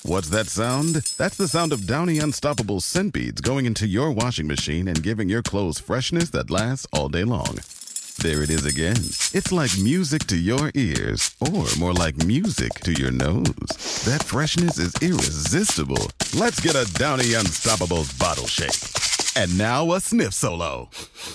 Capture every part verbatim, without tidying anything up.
What's that sound? That's the sound of Downy Unstoppable scent beads going into your washing machine and giving your clothes freshness that lasts all day long. There it is again. It's like music to your ears, or more like music to your nose. That freshness is irresistible. Let's get a Downy Unstoppables bottle shake. And now a sniff solo.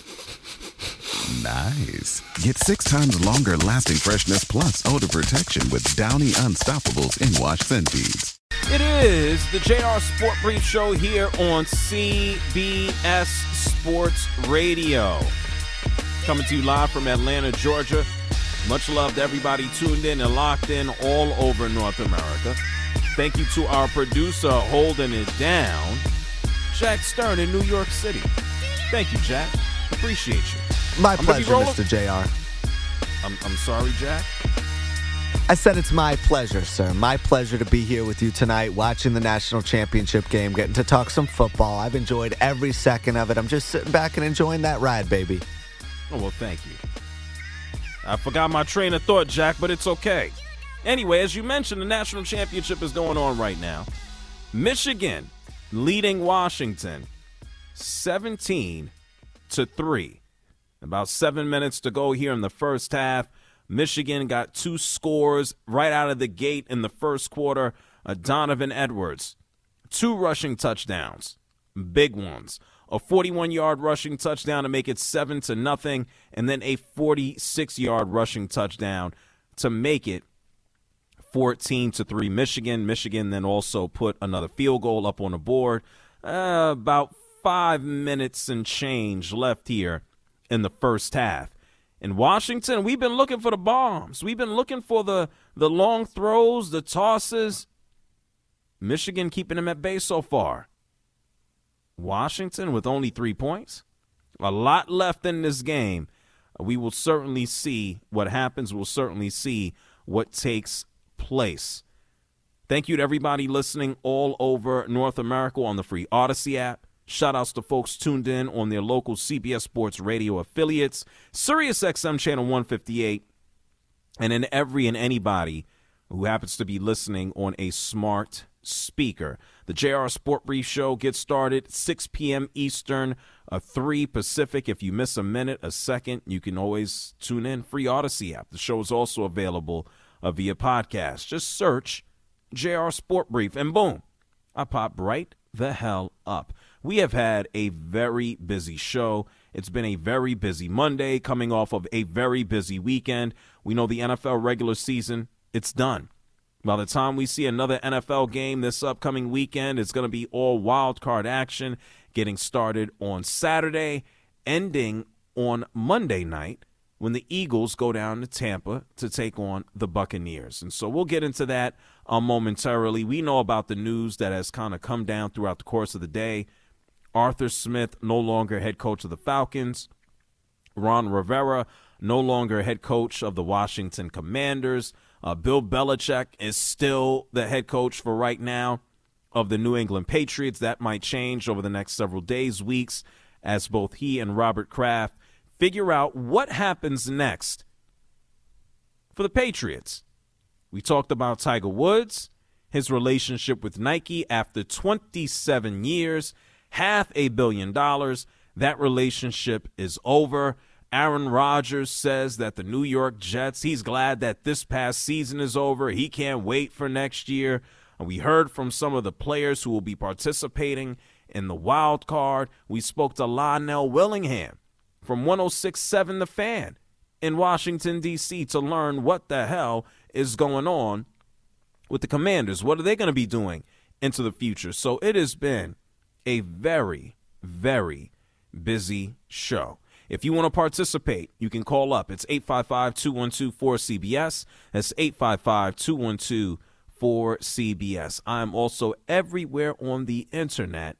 Nice. Get six times longer lasting freshness plus odor protection with Downy Unstoppables in-wash scent beads. It is the J R Sport Brief Show here on C B S Sports Radio. Coming to you live from Atlanta, Georgia. Much love to everybody tuned in and locked in all over North America. Thank you to our producer holding it down, Jack Stern in New York City. Thank you, Jack. Appreciate you. My I'm pleasure, Mister J R. I'm, I'm sorry, Jack. I said it's my pleasure, sir. My pleasure to be here with you tonight, watching the national championship game, getting to talk some football. I've enjoyed every second of it. I'm just sitting back and enjoying that ride, baby. Oh, well, thank you. I forgot my train of thought, Jack, but it's okay. Anyway, as you mentioned, the national championship is going on right now. Michigan leading Washington seventeen to three. About seven minutes to go here in the first half. Michigan got two scores right out of the gate in the first quarter. Uh, Donovan Edwards, two rushing touchdowns, big ones. A forty-one-yard rushing touchdown to make it seven to nothing, and then a forty-six-yard rushing touchdown to make it fourteen to three. Michigan. Michigan then also put another field goal up on the board. Uh, about five minutes and change left here in the first half. In Washington, we've been looking for the bombs. We've been looking for the, the long throws, the tosses. Michigan keeping them at bay so far. Washington with only three points. A lot left in this game. We will certainly see what happens. We'll certainly see what takes place. Thank you to everybody listening all over North America on the free Odyssey app. Shout-outs to folks tuned in on their local C B S Sports Radio affiliates, Sirius X M Channel one fifty-eight, and in every and anybody who happens to be listening on a smart speaker. The J R Sport Brief Show gets started six p.m. Eastern, uh, three Pacific. If you miss a minute, a second, you can always tune in. Free Odyssey app. The show is also available uh, via podcast. Just search J R Sport Brief, and boom, I pop right the hell up. We have had a very busy show. It's been a very busy Monday, coming off of a very busy weekend. We know the N F L regular season, it's done. By the time we see another N F L game this upcoming weekend, it's going to be all wild card action, getting started on Saturday, ending on Monday night when the Eagles go down to Tampa to take on the Buccaneers. And so we'll get into that uh, momentarily. We know about the news that has kind of come down throughout the course of the day. Arthur Smith, no longer head coach of the Falcons. Ron Rivera, no longer head coach of the Washington Commanders. Uh, Bill Belichick is still the head coach for right now of the New England Patriots. That might change over the next several days, weeks, as both he and Robert Kraft figure out what happens next for the Patriots. We talked about Tiger Woods, his relationship with Nike after twenty-seven years, half a billion dollars. That relationship is over. Aaron Rodgers says that the New York Jets, he's glad that this past season is over. He can't wait for next year. And we heard from some of the players who will be participating in the wild card. We spoke to Lionel Willingham from one oh six point seven The Fan in Washington, D C to learn what the hell is going on with the Commanders. What are they going to be doing into the future? So it has been a very, very busy show. If you want to participate, you can call up. It's eight five five, two one two, four C B S. That's eight five five, two one two, four C B S. I'm also everywhere on the internet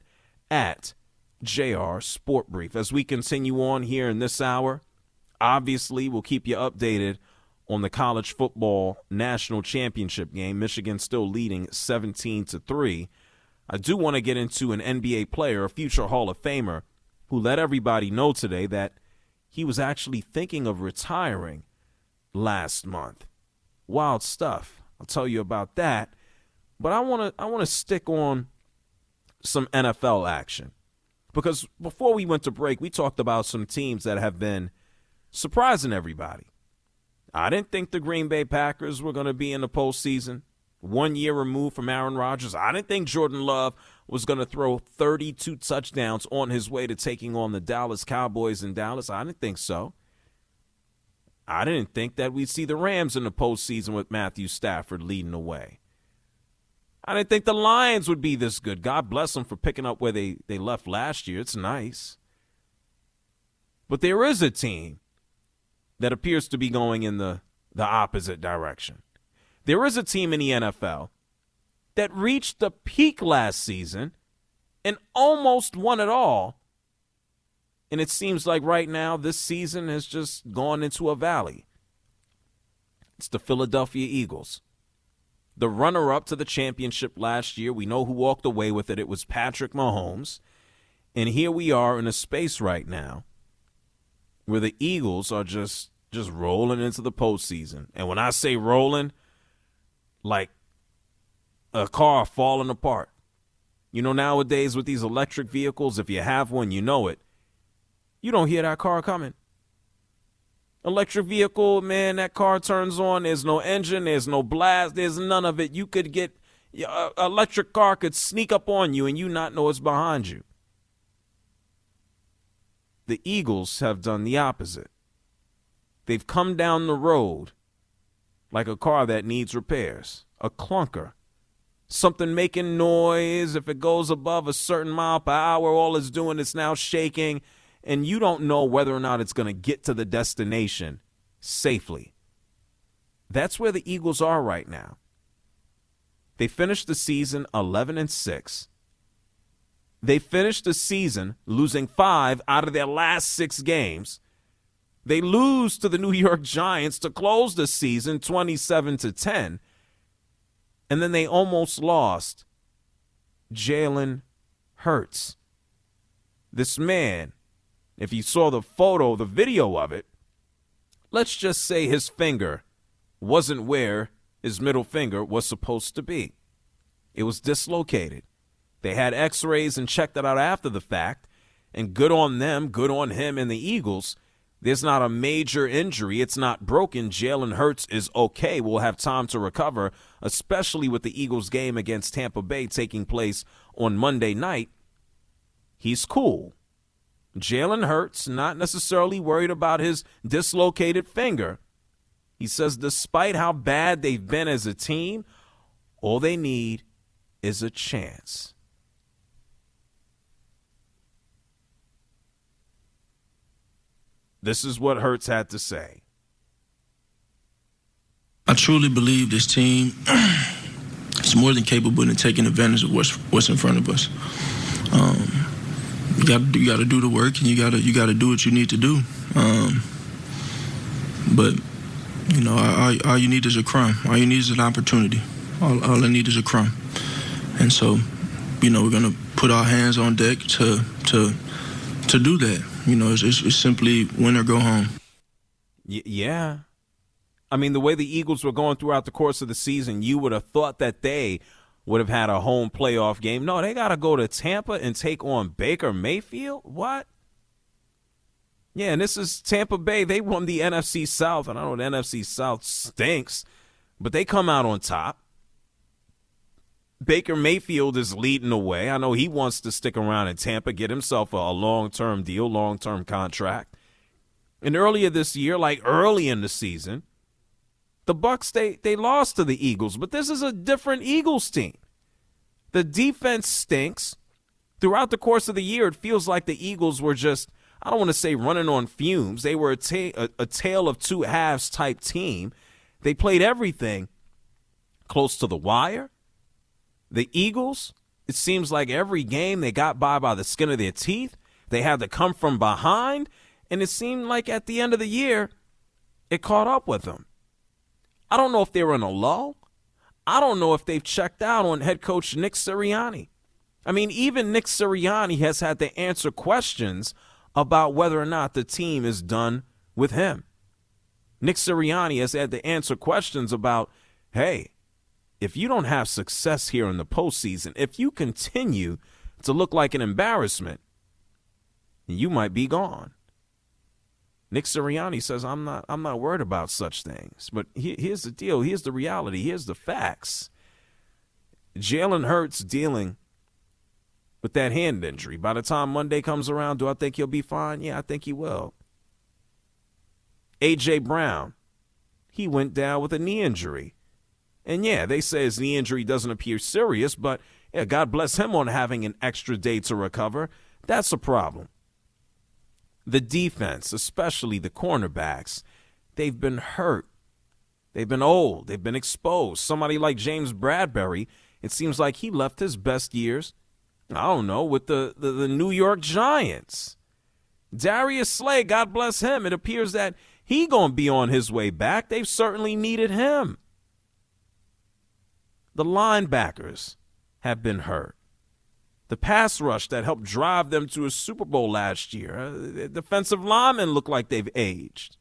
at J R Sport Brief. As we continue on here in this hour, obviously we'll keep you updated on the college football national championship game. Michigan still leading seventeen to three. I do want to get into an N B A player, a future Hall of Famer, who let everybody know today that he was actually thinking of retiring last month. Wild stuff. I'll tell you about that. But I want to I want to stick on some N F L action. Because before we went to break, we talked about some teams that have been surprising everybody. I didn't think the Green Bay Packers were going to be in the postseason, one year removed from Aaron Rodgers. I didn't think Jordan Love was going to throw thirty-two touchdowns on his way to taking on the Dallas Cowboys in Dallas. I didn't think so. I didn't think that we'd see the Rams in the postseason with Matthew Stafford leading the way. I didn't think the Lions would be this good. God bless them for picking up where they, they left last year. It's nice. But there is a team that appears to be going in the, the opposite direction. There is a team in the N F L that reached the peak last season and almost won it all. And it seems like right now this season has just gone into a valley. It's the Philadelphia Eagles. The runner-up to the championship last year, we know who walked away with it. It was Patrick Mahomes. And here we are in a space right now where the Eagles are just, just rolling into the postseason. And when I say rolling, like a car falling apart. You know, nowadays with these electric vehicles, if you have one, you know it. You don't hear that car coming. Electric vehicle, man, that car turns on. There's no engine. There's no blast. There's none of it. You could get, uh, electric car could sneak up on you and you not know it's behind you. The Eagles have done the opposite. They've come down the road like a car that needs repairs, a clunker, something making noise. If it goes above a certain mile per hour, all it's doing is now shaking, and you don't know whether or not it's going to get to the destination safely. That's where the Eagles are right now. They finished the season eleven and six. They finished the season losing five out of their last six games. They lose to the New York Giants to close the season twenty-seven to ten. And then they almost lost Jalen Hurts. This man, if you saw the photo, the video of it, let's just say his finger wasn't where his middle finger was supposed to be. It was dislocated. They had x-rays and checked it out after the fact. And good on them, good on him and the Eagles. There's not a major injury. It's not broken. Jalen Hurts is okay. We'll have time to recover, especially with the Eagles game against Tampa Bay taking place on Monday night. He's cool. Jalen Hurts, not necessarily worried about his dislocated finger. He says despite how bad they've been as a team, all they need is a chance. This is what Hurts had to say. I truly believe this team is more than capable of taking advantage of what's, what's in front of us. Um, you got you got to do the work, and you got to you got to do what you need to do. Um, but you know, all, all you need is a crumb. All you need is an opportunity. All, all I need is a crumb. And so, you know, we're gonna put our hands on deck to to to do that. You know, it's, it's, it's simply win or go home. Y- yeah. I mean, the way the Eagles were going throughout the course of the season, you would have thought that they would have had a home playoff game. No, they got to go to Tampa and take on Baker Mayfield? What? Yeah, and this is Tampa Bay. They won the N F C South, and I know the N F C South stinks, but they come out on top. Baker Mayfield is leading the way. I know he wants to stick around in Tampa, get himself a, a long-term deal, long-term contract. And earlier this year, like early in the season, the Bucs, they, they lost to the Eagles, but this is a different Eagles team. The defense stinks. Throughout the course of the year, it feels like the Eagles were just, I don't want to say running on fumes. They were a, ta- a, a tale of two halves type team. They played everything close to the wire. The Eagles, it seems like every game they got by by the skin of their teeth. They had to come from behind, and it seemed like at the end of the year, it caught up with them. I don't know if they were in a lull. I don't know if they've checked out on head coach Nick Sirianni. I mean, even Nick Sirianni has had to answer questions about whether or not the team is done with him. Nick Sirianni has had to answer questions about, hey, if you don't have success here in the postseason, if you continue to look like an embarrassment, you might be gone. Nick Sirianni says, I'm not I'm not worried about such things. But he, here's the deal. Here's the reality. Here's the facts. Jalen Hurts dealing with that hand injury. By the time Monday comes around, do I think he'll be fine? Yeah, I think he will. A J. Brown, he went down with a knee injury. And, yeah, they say his knee injury doesn't appear serious, but yeah, God bless him on having an extra day to recover. That's a problem. The defense, especially the cornerbacks, they've been hurt. They've been old. They've been exposed. Somebody like James Bradbury, it seems like he left his best years, I don't know, with the, the, the New York Giants. Darius Slay, God bless him. It appears that he going to be on his way back. They've certainly needed him. The linebackers have been hurt. The pass rush that helped drive them to a Super Bowl last year. Uh, the defensive linemen look like they've aged.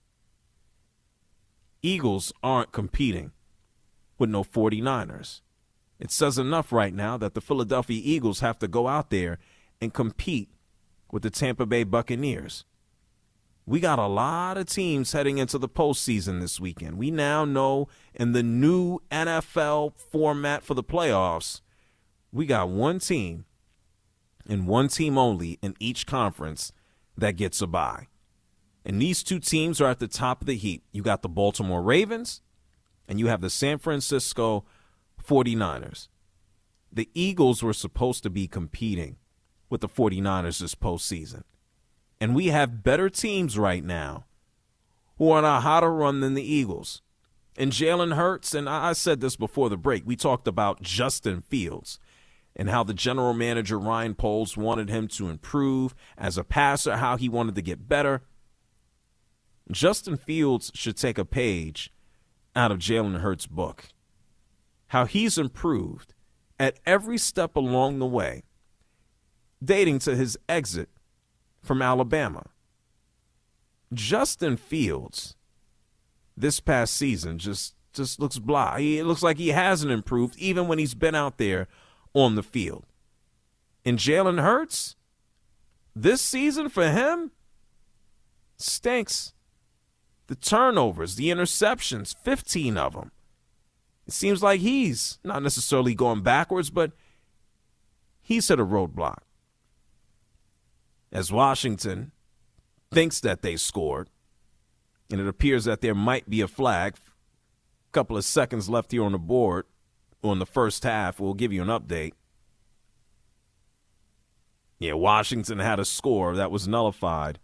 Eagles aren't competing with no forty-niners. It says enough right now that the Philadelphia Eagles have to go out there and compete with the Tampa Bay Buccaneers. We got a lot of teams heading into the postseason this weekend. We now know in the new N F L format for the playoffs, we got one team and one team only in each conference that gets a bye. And these two teams are at the top of the heap. You got the Baltimore Ravens and you have the San Francisco forty-niners. The Eagles were supposed to be competing with the forty-niners this postseason. And we have better teams right now who are on a hotter run than the Eagles. And Jalen Hurts, and I said this before the break, we talked about Justin Fields and how the general manager, Ryan Poles, wanted him to improve as a passer, how he wanted to get better. Justin Fields should take a page out of Jalen Hurts' book. How he's improved at every step along the way, dating to his exit from Alabama. Justin Fields, this past season, just, just looks blah. He, it looks like he hasn't improved even when he's been out there on the field. And Jalen Hurts, this season for him, stinks. The turnovers, the interceptions, fifteen of them. It seems like he's not necessarily going backwards, but he's hit a roadblock. As Washington thinks that they scored, and it appears that there might be a flag. A couple of seconds left here on the board on the first half. We'll give you an update. Yeah, Washington had a score that was nullified.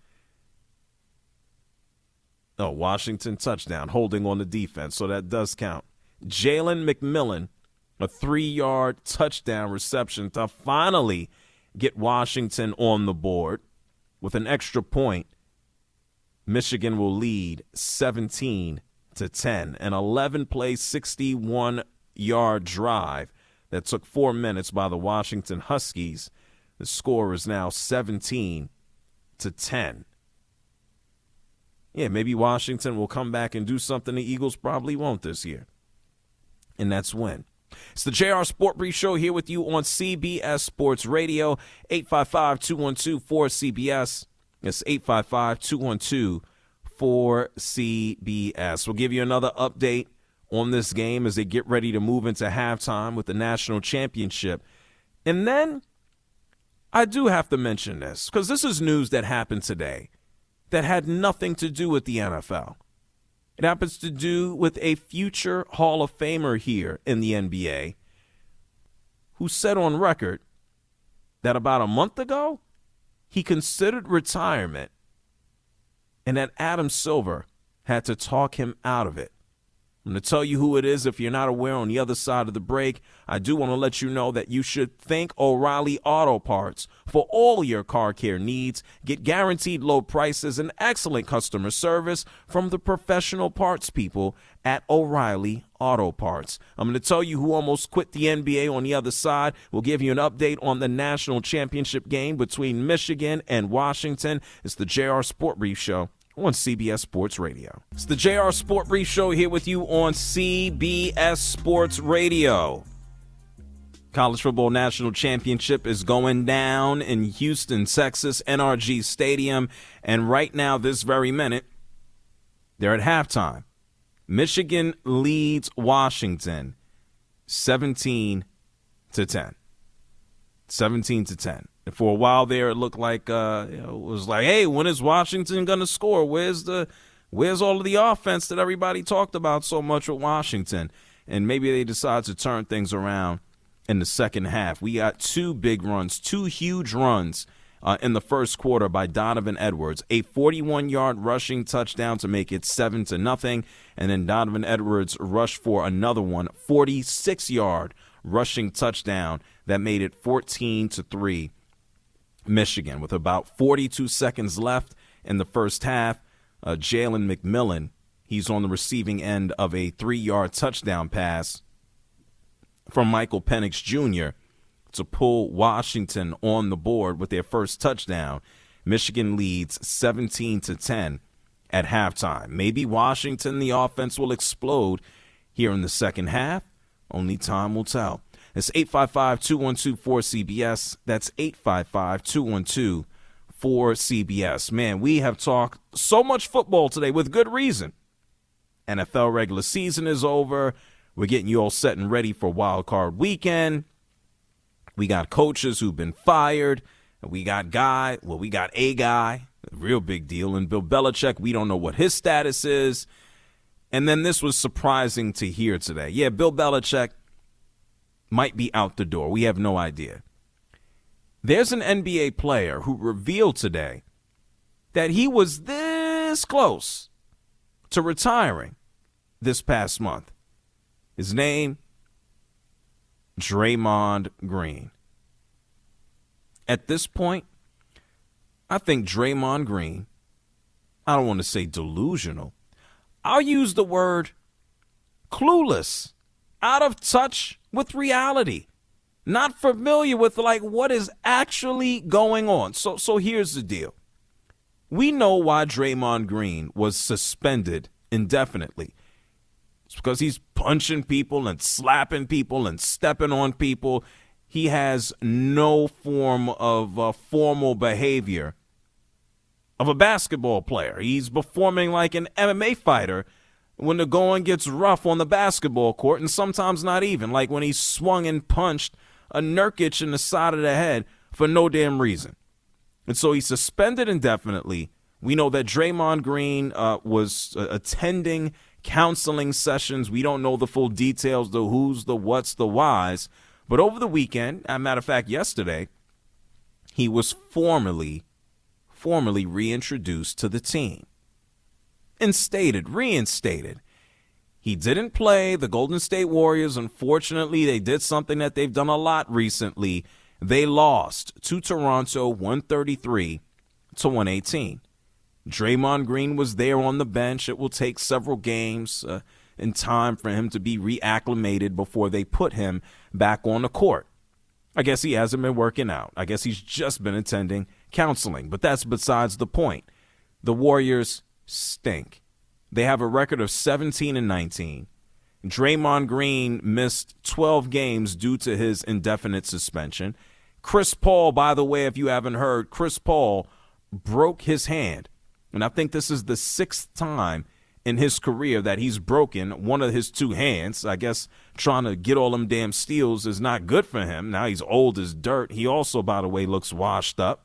Oh, Washington touchdown, holding on the defense, so that does count. Jalen McMillan, a three-yard touchdown reception to finally get Washington on the board. With an extra point, Michigan will lead seventeen to ten. An eleven-play, sixty-one-yard drive that took four minutes by the Washington Huskies. The score is now seventeen to ten. Yeah, maybe Washington will come back and do something the Eagles probably won't this year. And that's when. It's the J R Sport Brief Show here with you on C B S Sports Radio, eight five five, two one two, four C B S. It's eight five five, two one two, four C B S. We'll give you another update on this game as they get ready to move into halftime with the national championship. And then I do have to mention this because this is news that happened today that had nothing to do with the N F L. It happens to do with a future Hall of Famer here in the N B A who said on record that about a month ago he considered retirement and that Adam Silver had to talk him out of it. I'm going to tell you who it is if you're not aware on the other side of the break. I do want to let you know that you should thank O'Reilly Auto Parts for all your car care needs. Get guaranteed low prices and excellent customer service from the professional parts people at O'Reilly Auto Parts. I'm going to tell you who almost quit the N B A on the other side. We'll give you an update on the national championship game between Michigan and Washington. It's the J R Sport Brief Show on C B S Sports Radio. It's the J R Sport Brief Show here with you on C B S Sports Radio. College Football National Championship is going down in Houston, Texas, N R G Stadium. And right now, this very minute, they're at halftime. Michigan leads Washington seventeen to ten. seventeen to ten. And for a while there, it looked like uh, you know, it was like, hey, when is Washington going to score? Where's the where's all of the offense that everybody talked about so much with Washington? And maybe they decide to turn things around in the second half. We got two big runs, two huge runs uh, in the first quarter by Donovan Edwards. A forty-one-yard rushing touchdown to make it seven to nothing. And then Donovan Edwards rushed for another one, forty-six-yard rushing touchdown that made it fourteen to three. Michigan, with about forty-two seconds left in the first half. uh, Jalen McMillan, he's on the receiving end of a three-yard touchdown pass from Michael Penix Junior to pull Washington on the board with their first touchdown. Michigan leads seventeen to ten at halftime. Maybe Washington, the offense, will explode here in the second half. Only time will tell. It's eight five five, two one two, four C B S. That's eight five five, two one two, four C B S. Man, we have talked so much football today with good reason. N F L regular season is over. We're getting you all set and ready for Wild Card Weekend. We got coaches who've been fired. We got guy, well, we got a guy, a real big deal. And Bill Belichick, we don't know what his status is. And then this was surprising to hear today. Yeah, Bill Belichick might be out the door. We have no idea. There's an N B A player who revealed today that he was this close to retiring this past month. His name, Draymond Green. At this point, I think Draymond Green, I don't want to say delusional, I'll use the word clueless, out of touch with reality, not familiar with like what is actually going on. So so here's the deal. We know why Draymond Green was suspended indefinitely. It's because he's punching people and slapping people and stepping on people. He has no form of uh, formal behavior of a basketball player. He's performing like an M M A fighter when the going gets rough on the basketball court, and sometimes not even, like when he swung and punched a Nurkic in the side of the head for no damn reason. And so he's suspended indefinitely. We know that Draymond Green uh, was uh, attending counseling sessions. We don't know the full details, the who's, the what's, the whys. But over the weekend, as a matter of fact, yesterday, he was formally, formally reintroduced to the team. Instated, reinstated. He didn't play. The Golden State Warriors, unfortunately, they did something that they've done a lot recently. They lost to Toronto one thirty-three to one eighteen. Draymond Green was there on the bench. It will take several games uh, in time for him to be reacclimated before they put him back on the court. I guess he hasn't been working out. I guess he's just been attending counseling. But that's besides the point. The Warriors stink. They have a record of seventeen and nineteen. Draymond Green missed twelve games due to his indefinite suspension. Chris Paul, by the way, if you haven't heard, Chris Paul broke his hand. And I think this is the sixth time in his career that he's broken one of his two hands. I guess trying to get all them damn steals is not good for him. Now he's old as dirt. He also, by the way, looks washed up.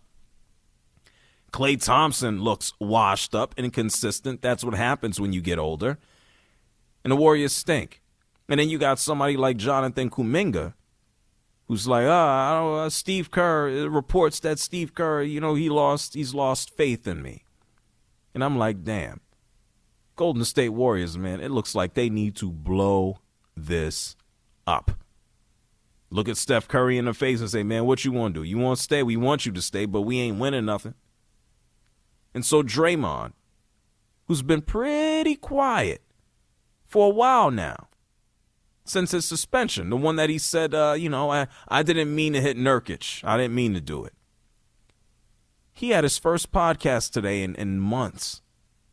Klay Thompson looks washed up, inconsistent. That's what happens when you get older. And the Warriors stink. And then you got somebody like Jonathan Kuminga, who's like, ah, I don't, uh, Steve Kerr, it reports that Steve Kerr, you know, he lost, he's lost faith in me. And I'm like, damn. Golden State Warriors, man, it looks like they need to blow this up. Look at Steph Curry in the face and say, man, what you want to do? You want to stay? We want you to stay, but we ain't winning nothing. And so Draymond, who's been pretty quiet for a while now, since his suspension, the one that he said, uh, you know, I, I didn't mean to hit Nurkic. I didn't mean to do it. He had his first podcast today in, in months.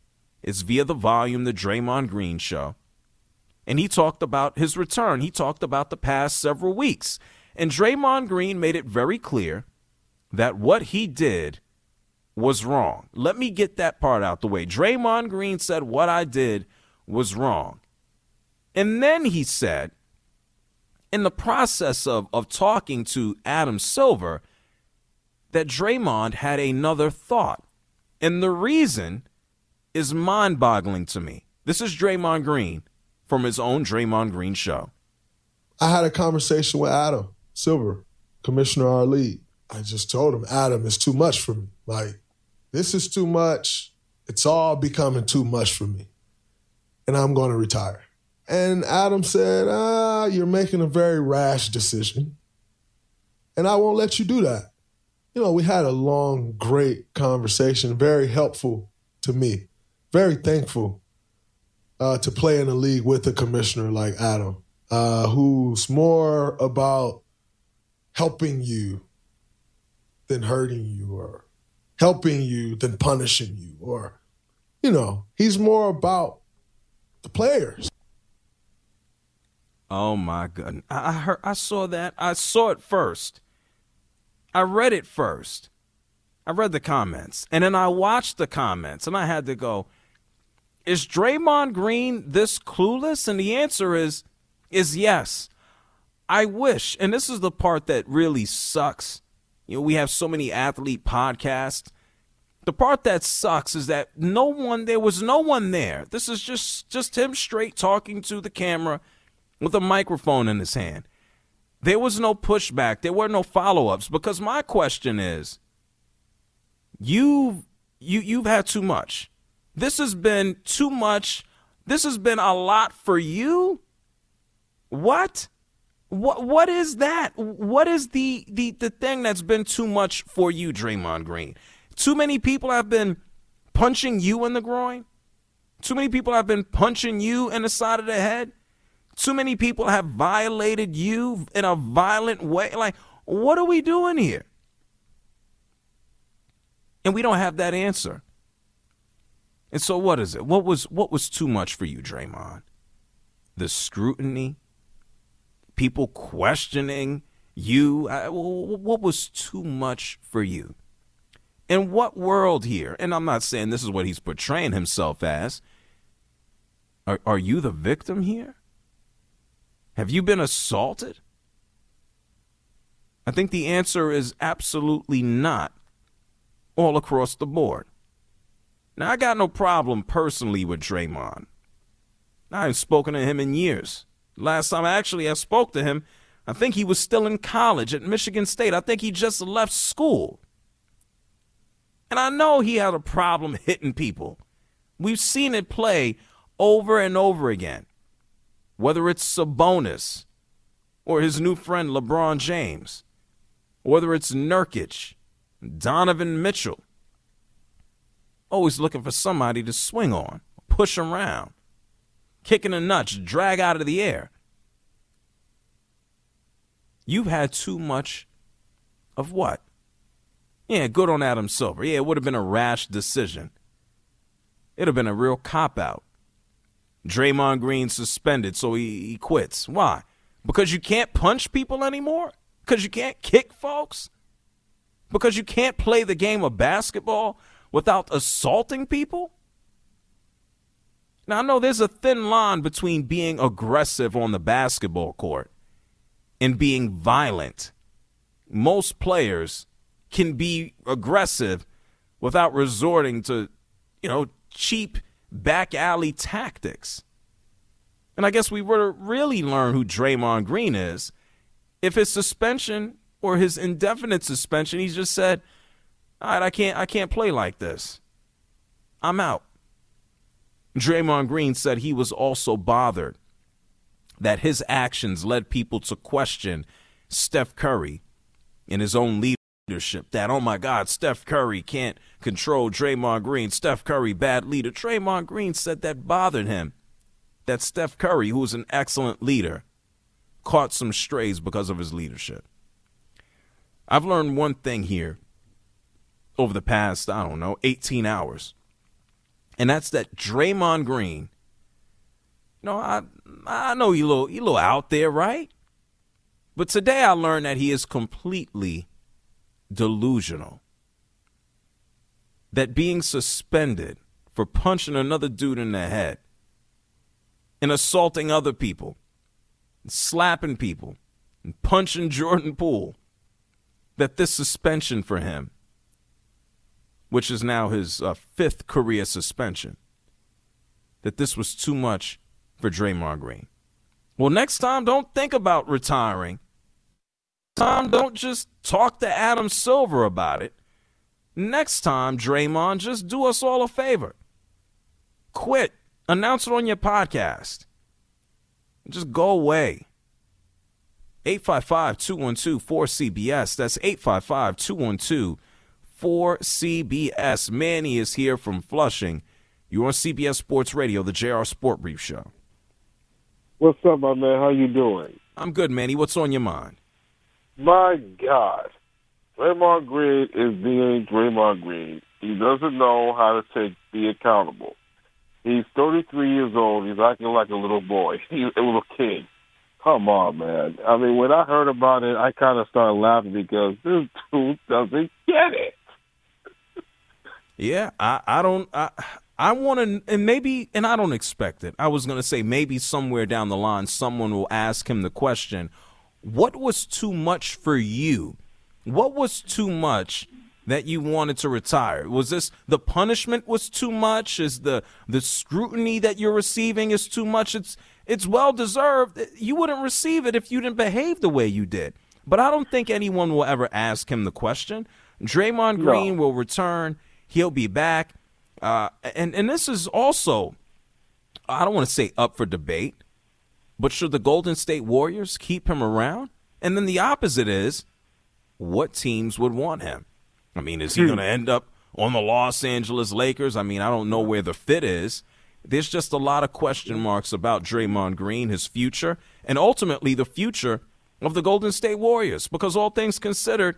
It's via the Volume, the Draymond Green Show. And he talked about his return. He talked about the past several weeks. And Draymond Green made it very clear that what he did was wrong. Let me get that part out the way. Draymond Green said what I did was wrong. And then he said, in the process of, of talking to Adam Silver, that Draymond had another thought. And the reason is mind-boggling to me. This is Draymond Green from his own Draymond Green Show. I had a conversation with Adam Silver, commissioner of our league. I just told him, Adam, it's too much for me. Like, this is too much. It's all becoming too much for me. And I'm going to retire. And Adam said, ah, you're making a very rash decision. And I won't let you do that. You know, we had a long, great conversation, very helpful to me. Very thankful uh, to play in a league with a commissioner like Adam, uh, who's more about helping you than hurting you, or helping you than punishing you, or, you know, he's more about the players. Oh, my goodness. I, I heard, I saw that. I saw it first. I read it first. I read the comments, and then I watched the comments, and I had to go, is Draymond Green this clueless? And the answer is, is yes. I wish, and this is the part that really sucks. You know, we have so many athlete podcasts. The part that sucks is that no one, there was no one there. This is just, just him straight talking to the camera with a microphone in his hand. There was no pushback. There were no follow-ups, because my question is, you've, you, you've had too much. This has been too much. This has been a lot for you. What? What? What is that? What is the, the, the thing that's been too much for you, Draymond Green? Too many people have been punching you in the groin? Too many people have been punching you in the side of the head? Too many people have violated you in a violent way? Like, what are we doing here? And we don't have that answer. And so what is it? What was what was too much for you, Draymond? The scrutiny? People questioning you? What was too much for you? In what world here? And I'm not saying this is what he's portraying himself as. Are, are you the victim here? Have you been assaulted? I think the answer is absolutely not, all across the board. Now, I got no problem personally with Draymond. I haven't spoken to him in years. Last time I actually have spoke to him, I think he was still in college at Michigan State. I think he just left school. And I know he had a problem hitting people. We've seen it play over and over again. Whether it's Sabonis or his new friend LeBron James, whether it's Nurkic, Donovan Mitchell, always looking for somebody to swing on, push around, kicking the nuts, drag out of the air. You've had too much of what? Yeah, good on Adam Silver. Yeah, it would have been a rash decision. It would have been a real cop-out. Draymond Green suspended, so he, he quits. Why? Because you can't punch people anymore? Because you can't kick folks? Because you can't play the game of basketball without assaulting people? Now, I know there's a thin line between being aggressive on the basketball court and being violent. Most players can be aggressive without resorting to, you know, cheap back alley tactics. And I guess we were to really learn who Draymond Green is if his suspension or his indefinite suspension, he just said, all right, I can't, I can't play like this. I'm out. Draymond Green said he was also bothered that his actions led people to question Steph Curry in his own leadership. That, oh, my God, Steph Curry can't control Draymond Green. Steph Curry, bad leader. Draymond Green said that bothered him, that Steph Curry, who was an excellent leader, caught some strays because of his leadership. I've learned one thing here over the past, I don't know, eighteen hours. And that's that Draymond Green. You know, I I know you little you little out there, right? But today I learned that he is completely delusional. That being suspended for punching another dude in the head and assaulting other people, and slapping people, and punching Jordan Poole, that this suspension for him, which is now his uh, fifth career suspension, that this was too much for Draymond Green. Well, next time, don't think about retiring. Next time, don't just talk to Adam Silver about it. Next time, Draymond, just do us all a favor. Quit. Announce it on your podcast. Just go away. eight five five, two one two, four C B S. That's eight five five, two one two, four C B S. Manny is here from Flushing. You're on C B S Sports Radio, the J R Sport Brief Show. What's up, my man? How you doing? I'm good, Manny. What's on your mind? My God. Draymond Green is being Draymond Green. He doesn't know how to take be accountable. He's thirty-three years old. He's acting like a little boy. He's a little kid. Come on, man. I mean, when I heard about it, I kind of started laughing because this dude doesn't get it. Yeah, I, I don't I, I want to, and maybe, and I don't expect it. I was going to say maybe somewhere down the line someone will ask him the question, what was too much for you? What was too much that you wanted to retire? Was this the punishment was too much? Is the the scrutiny that you're receiving is too much? It's it's well deserved. You wouldn't receive it if you didn't behave the way you did. But I don't think anyone will ever ask him the question. Draymond Green no. will return. He'll be back. Uh, and, and this is also, I don't want to say up for debate, but should the Golden State Warriors keep him around? And then the opposite is, what teams would want him? I mean, is he going to end up on the Los Angeles Lakers? I mean, I don't know where the fit is. There's just a lot of question marks about Draymond Green, his future, and ultimately the future of the Golden State Warriors. Because all things considered,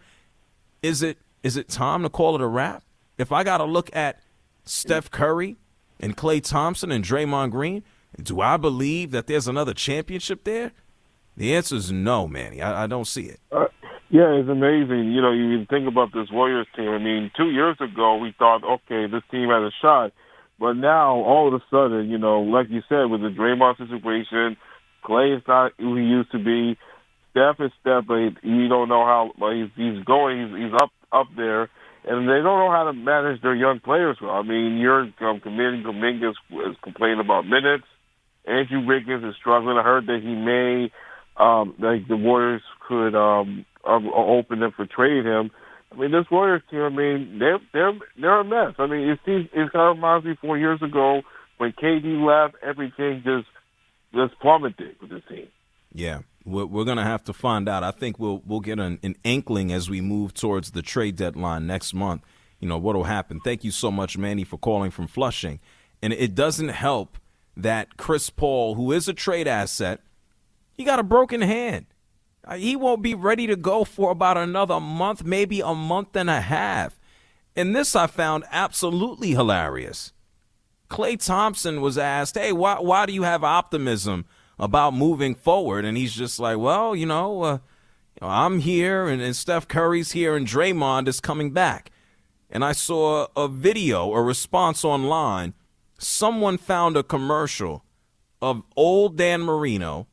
is it is it time to call it a wrap? If I got to look at Steph Curry and Klay Thompson and Draymond Green, do I believe that there's another championship there? The answer is no, Manny. I, I don't see it. Uh, yeah, it's amazing. You know, you think about this Warriors team. I mean, two years ago we thought, okay, this team has a shot. But now, all of a sudden, you know, like you said, with the Draymond situation, Klay is not who he used to be. Steph is Steph, but you don't know how well, he's, he's going. He's, he's up up there. And they don't know how to manage their young players well. I mean, you're um, committing Kuminga is complaining about minutes. Andrew Wiggins is struggling. I heard that he may, um, like the Warriors could um, um, open them for trade him. I mean, this Warriors team, I mean, they're they're they're a mess. I mean, it seems it kind of reminds me four years ago when K D left, everything just just plummeted with this team. Yeah. We're, we're going to have to find out. I think we'll we'll get an, an inkling as we move towards the trade deadline next month, you know, what will happen. Thank you so much, Manny, for calling from Flushing. And it doesn't help that Chris Paul, who is a trade asset, he got a broken hand. He won't be ready to go for about another month, maybe a month and a half. And this I found absolutely hilarious. Klay Thompson was asked, hey, why, why do you have optimism about moving forward? And he's just like, well, you know, uh, you know I'm here and, and Steph Curry's here and Draymond is coming back. And I saw a video, a response online. Someone found a commercial of old Dan Marino,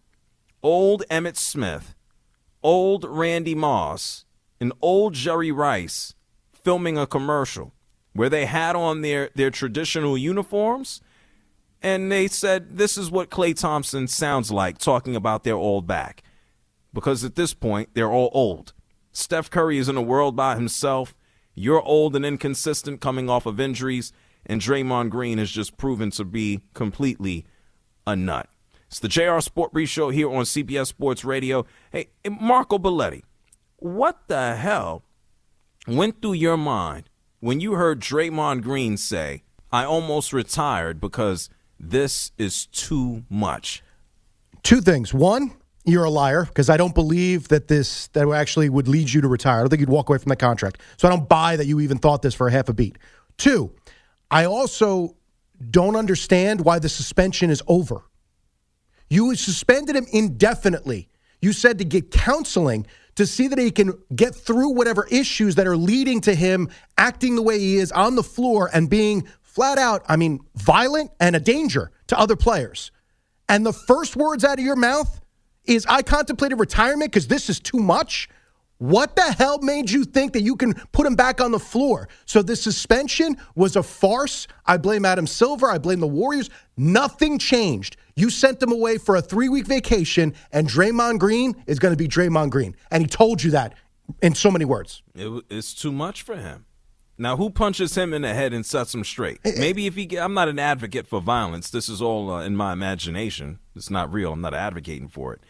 old Emmitt Smith, old Randy Moss, and old Jerry Rice filming a commercial where they had on their, their traditional uniforms. And they said, this is what Klay Thompson sounds like talking about their old back. Because at this point, they're all old. Steph Curry is in a world by himself. You're old and inconsistent coming off of injuries. And Draymond Green has just proven to be completely a nut. It's the J R Sport Brief Show here on C B S Sports Radio. Hey, Marco Belletti, what the hell went through your mind when you heard Draymond Green say, I almost retired because this is too much? Two things. One, you're a liar because I don't believe that this that actually would lead you to retire. I don't think you'd walk away from that contract. So I don't buy that you even thought this for a half a beat. Two, I also don't understand why the suspension is over. You suspended him indefinitely. You said to get counseling to see that he can get through whatever issues that are leading to him acting the way he is on the floor and being flat out, I mean, violent and a danger to other players. And the first words out of your mouth is, I contemplated retirement because this is too much. What the hell made you think that you can put him back on the floor? So this suspension was a farce. I blame Adam Silver. I blame the Warriors. Nothing changed. You sent them away for a three-week vacation, and Draymond Green is going to be Draymond Green. And he told you that in so many words. It, it's too much for him. Now, who punches him in the head and sets him straight? Maybe if he get, I'm not an advocate for violence. This is all uh, in my imagination. It's not real. I'm not advocating for it.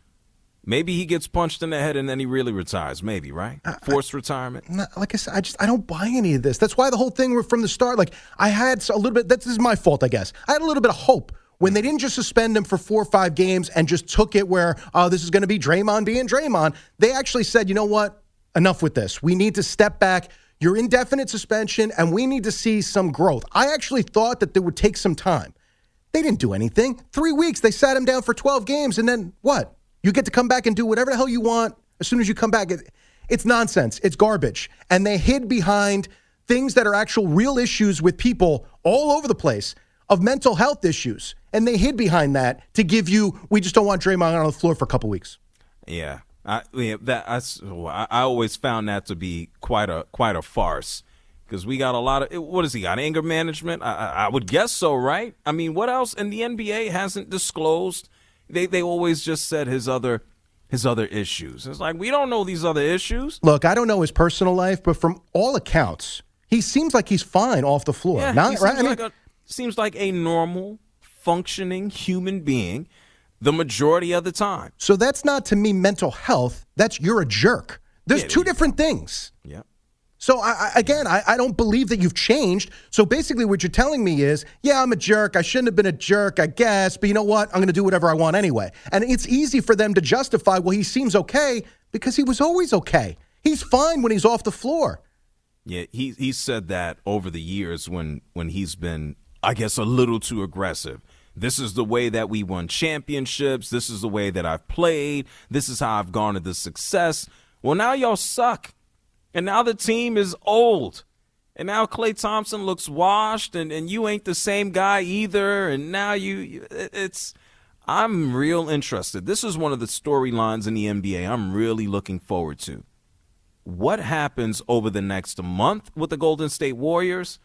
Maybe he gets punched in the head and then he really retires. Maybe, right? Forced I, retirement. Like I said, I just I don't buy any of this. That's why the whole thing from the start, like I had a little bit, this is my fault, I guess. I had a little bit of hope when they didn't just suspend him for four or five games and just took it where, oh, this is going to be Draymond being Draymond. They actually said, you know what? Enough with this. We need to step back. You're indefinite suspension, and we need to see some growth. I actually thought that they would take some time. They didn't do anything. Three weeks, they sat him down for twelve games, and then what? You get to come back and do whatever the hell you want as soon as you come back. It's nonsense. It's garbage. And they hid behind things that are actual real issues with people all over the place of mental health issues. And they hid behind that to give you, we just don't want Draymond on the floor for a couple weeks. Yeah. I, yeah, that I, I always found that to be quite a quite a farce, because we got a lot of, what has he got, anger management? I, I would guess so, right? I mean, what else? And the N B A hasn't disclosed. They they always just said his other his other issues. It's like, we don't know these other issues. Look, I don't know his personal life, but from all accounts, he seems like he's fine off the floor. Yeah, Not, he seems, right? I mean, like a, seems like a normal, functioning human being the majority of the time. So that's not, to me, mental health. That's, you're a jerk. There's yeah, two yeah. different things. Yeah. So, I, I, again, I, I don't believe that you've changed. So, basically, what you're telling me is, yeah, I'm a jerk. I shouldn't have been a jerk, I guess. But you know what? I'm going to do whatever I want anyway. And it's easy for them to justify, well, he seems okay, because he was always okay. He's fine when he's off the floor. Yeah, he he said that over the years when, when he's been, I guess, a little too aggressive. This is the way that we won championships. This is the way that I've played. This is how I've garnered the success. Well, now y'all suck. And now the team is old. And now Klay Thompson looks washed, and, and you ain't the same guy either. And now you, it's, I'm real interested. This is one of the storylines in the N B A I'm really looking forward to. What happens over the next month with the Golden State Warriors?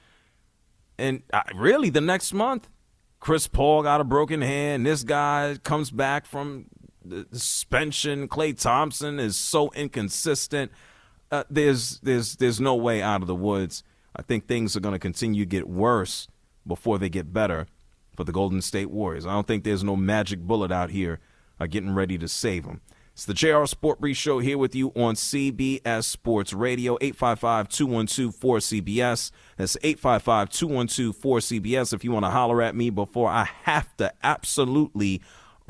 And uh, really the next month, Chris Paul got a broken hand. This guy comes back from the suspension. Klay Thompson is so inconsistent. Uh, there's there's there's no way out of the woods. I think things are going to continue to get worse before they get better for the Golden State Warriors. I don't think there's no magic bullet out here uh, getting ready to save them. It's the J R Sport Brief Show here with you on C B S Sports Radio, eight five five, two one two, four C B S. That's eight five five, two one two, four C B S if you want to holler at me before I have to absolutely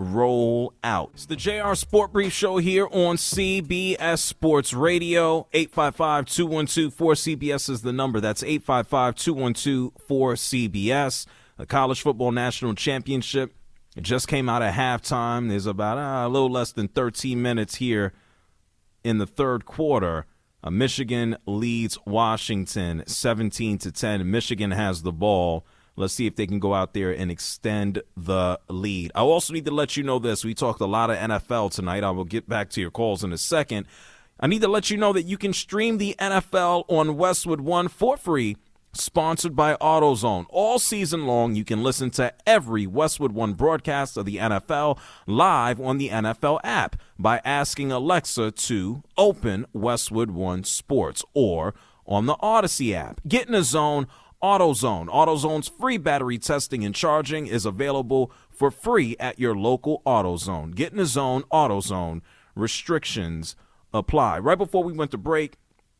roll out. It's the J R Sport Brief Show here on C B S Sports Radio. eight five five, two one two, four C B S is the number. That's eight five five, two one two, four C B S. The College Football National Championship, it just came out at halftime. There's about uh, a little less than thirteen minutes here in the third quarter. Uh, Michigan leads Washington seventeen to ten. Michigan has the ball. Let's see if they can go out there and extend the lead. I also need to let you know this. We talked a lot of N F L tonight. I will get back to your calls in a second. I need to let you know that you can stream the N F L on Westwood One for free, sponsored by AutoZone. All season long, you can listen to every Westwood One broadcast of the N F L live on the N F L app by asking Alexa to open Westwood One Sports, or on the Odyssey app. Get in the zone. AutoZone. AutoZone's free battery testing and charging is available for free at your local AutoZone. Get in the zone. AutoZone. Restrictions apply. Right before we went to break,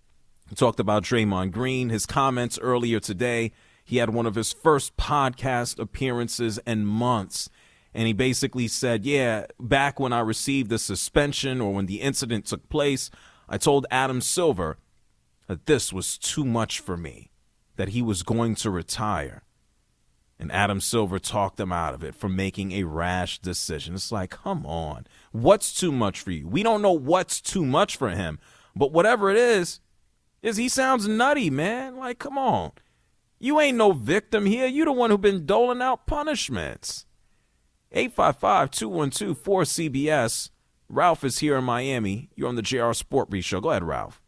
we talked about Draymond Green, his comments earlier today. He had one of his first podcast appearances in months, and he basically said, yeah, back when I received the suspension or when the incident took place, I told Adam Silver that this was too much for me, that he was going to retire. And Adam Silver talked them out of it for making a rash decision. It's like, come on. What's too much for you? We don't know what's too much for him. But whatever it is, is he sounds nutty, man. Like, come on. You ain't no victim here. You the one who been doling out punishments. eight five five, two one two, four C B S. Ralph is here in Miami. You're on the J R Sport Brief Show. Go ahead, Ralph.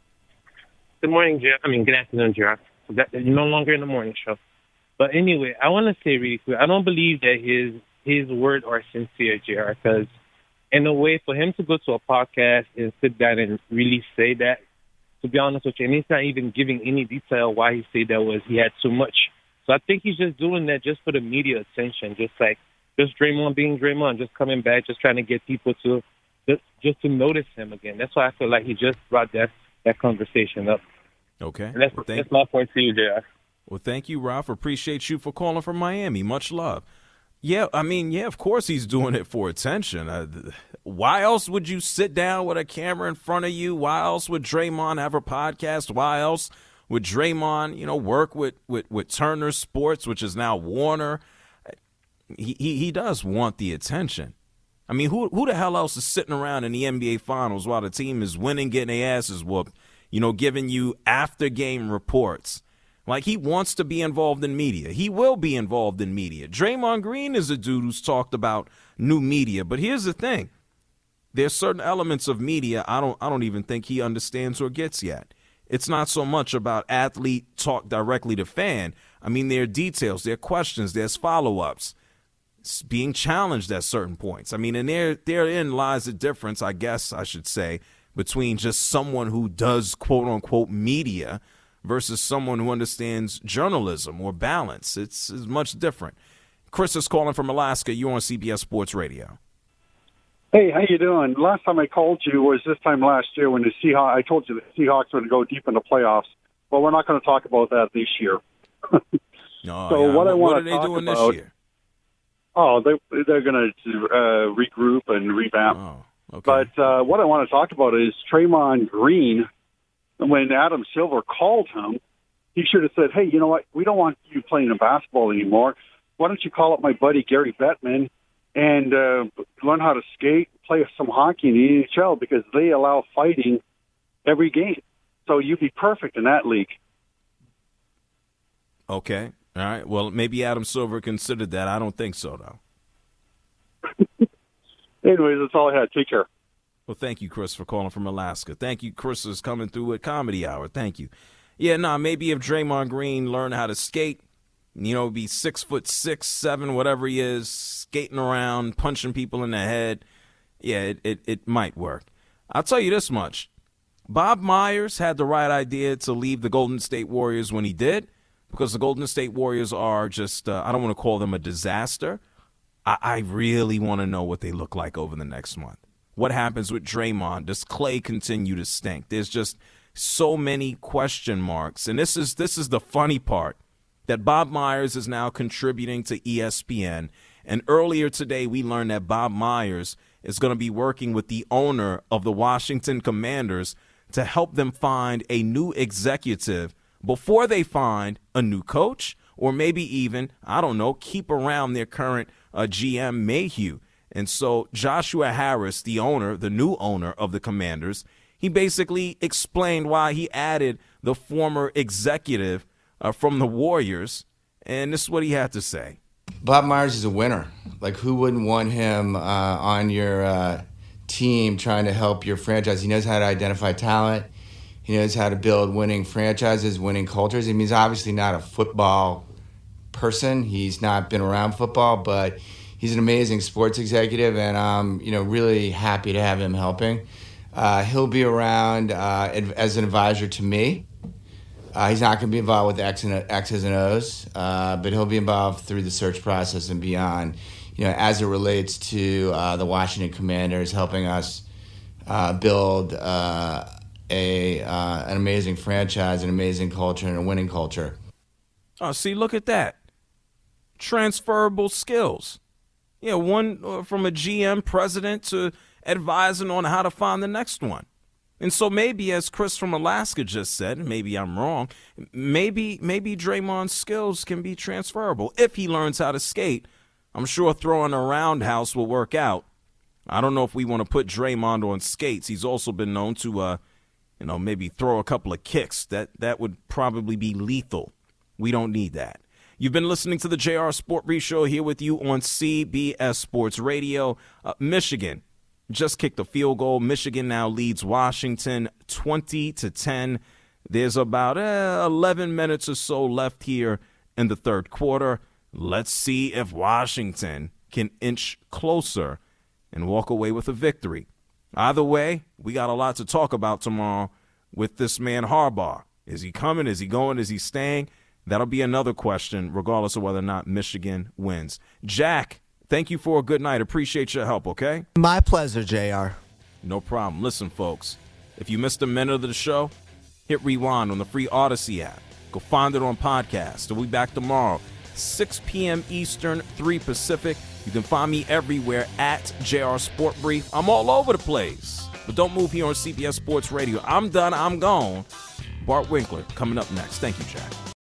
Good morning, J R. I mean, good afternoon, J R. You're no longer in the morning show. But anyway, I want to say really quick, I don't believe that his his words are sincere, J R, because in a way, for him to go to a podcast and sit down and really say that, to be honest with you, and he's not even giving any detail why he said that was he had too much. So I think he's just doing that just for the media attention, just like just Draymond being Draymond, just coming back, just trying to get people to just, just to notice him again. That's why I feel like he just brought that, that conversation up. Okay. And that's, well, thank, that's my point to you, J R. Well, thank you, Ralph. Appreciate you for calling from Miami. Much love. Yeah, I mean, yeah, of course he's doing it for attention. Uh, why else would you sit down with a camera in front of you? Why else would Draymond have a podcast? Why else would Draymond, you know, work with, with, with Turner Sports, which is now Warner? He, he he does want the attention. I mean, who who the hell else is sitting around in the N B A Finals while the team is winning, getting their asses whooped, you know, giving you after-game reports? Like, he wants to be involved in media. He will be involved in media. Draymond Green is a dude who's talked about new media. But here's the thing. There's certain elements of media I don't I don't even think he understands or gets yet. It's not so much about athlete talk directly to fan. I mean, there are details, there are questions, there's follow-ups. It's being challenged at certain points. I mean, and there therein lies the difference, I guess I should say, between just someone who does quote-unquote media versus someone who understands journalism or balance. It's, it's much different. Chris is calling from Alaska. You're on C B S Sports Radio. Hey, how you doing? Last time I called you was this time last year when the Seahawks, I told you the Seahawks were going to go deep in the playoffs. Well, we're not going to talk about that this year. oh, so yeah. what I want what to are they talk doing about, this year? Oh, they, they're going to uh, regroup and revamp. Oh, okay. But uh, what I want to talk about is Draymond Green. When Adam Silver called him, he should have said, hey, you know what? We don't want you playing in basketball anymore. Why don't you call up my buddy Gary Bettman and uh, learn how to skate, play some hockey in the N H L because they allow fighting every game. So you'd be perfect in that league. Okay. All right. Well, maybe Adam Silver considered that. I don't think so, though. Anyways, that's all I had. Take care. Well, thank you, Chris, for calling from Alaska. Thank you, Chris, is coming through at Comedy Hour. Thank you. Yeah, nah, maybe if Draymond Green learned how to skate, you know, be six foot six, seven, whatever he is, skating around, punching people in the head, yeah, it, it, it might work. I'll tell you this much. Bob Myers had the right idea to leave the Golden State Warriors when he did, because the Golden State Warriors are just, uh, I don't want to call them a disaster. I, I really want to know what they look like over the next month. What happens with Draymond? Does Clay continue to stink? There's just so many question marks. And this is this is the funny part, that Bob Myers is now contributing to E S P N. And earlier today, we learned that Bob Myers is going to be working with the owner of the Washington Commanders to help them find a new executive before they find a new coach, or maybe even, I don't know, keep around their current uh, G M Mayhew. And so Joshua Harris, the owner, the new owner of the Commanders, he basically explained why he added the former executive uh, from the Warriors. And this is what he had to say. Bob Myers is a winner. Like, who wouldn't want him uh, on your uh, team trying to help your franchise? He knows how to identify talent. He knows how to build winning franchises, winning cultures. I mean, he's obviously not a football person. He's not been around football, but he's an amazing sports executive, and I'm, you know, really happy to have him helping. Uh, he'll be around uh, as an advisor to me. Uh, he's not going to be involved with X and X's and O's, uh, but he'll be involved through the search process and beyond, you know, as it relates to uh, the Washington Commanders, helping us uh, build uh, a uh, an amazing franchise, an amazing culture, and a winning culture. Oh, see, look at that. Transferable skills. Yeah, one uh, from a G M president to advising on how to find the next one. And so maybe, as Chris from Alaska just said, and maybe I'm wrong, maybe maybe Draymond's skills can be transferable. If he learns how to skate, I'm sure throwing a roundhouse will work out. I don't know if we want to put Draymond on skates. He's also been known to, uh, you know, maybe throw a couple of kicks. That that would probably be lethal. We don't need that. You've been listening to the J R Sport Brief Show here with you on C B S Sports Radio. Uh, Michigan just kicked a field goal. Michigan now leads Washington twenty to ten. There's about uh, eleven minutes or so left here in the third quarter. Let's see if Washington can inch closer and walk away with a victory. Either way, we got a lot to talk about tomorrow with this man Harbaugh. Is he coming? Is he going? Is he staying? That'll be another question, regardless of whether or not Michigan wins. Jack, thank you for a good night. Appreciate your help, okay? My pleasure, J R. No problem. Listen, folks, if you missed a minute of the show, hit rewind on the free Odyssey app. Go find it on podcast. We'll be back tomorrow, six p.m. Eastern, three Pacific. You can find me everywhere at J R Sport Brief. I'm all over the place. But don't move here on C B S Sports Radio. I'm done. I'm gone. Bart Winkler coming up next. Thank you, Jack.